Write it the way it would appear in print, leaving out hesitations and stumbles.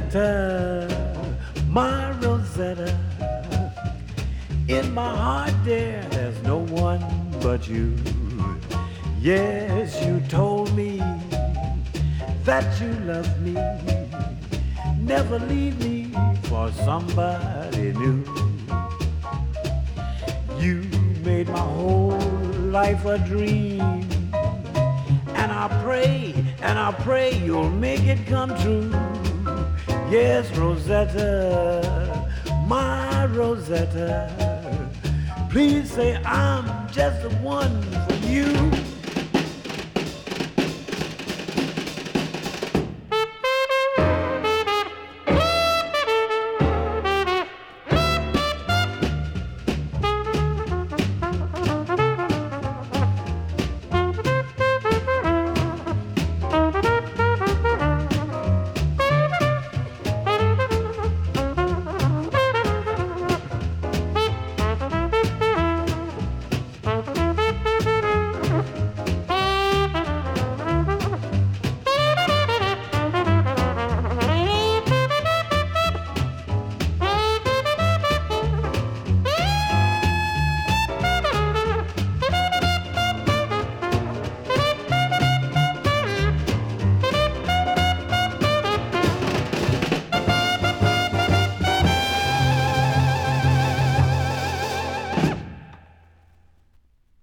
Rosetta, my Rosetta. In my heart, dear, there's no one but you. Yes, you told me that you love me. Never leave me for somebody new. You made my whole life a dream. And I pray you'll make it come true. Yes, Rosetta, my Rosetta. Please say I'm just the one for you.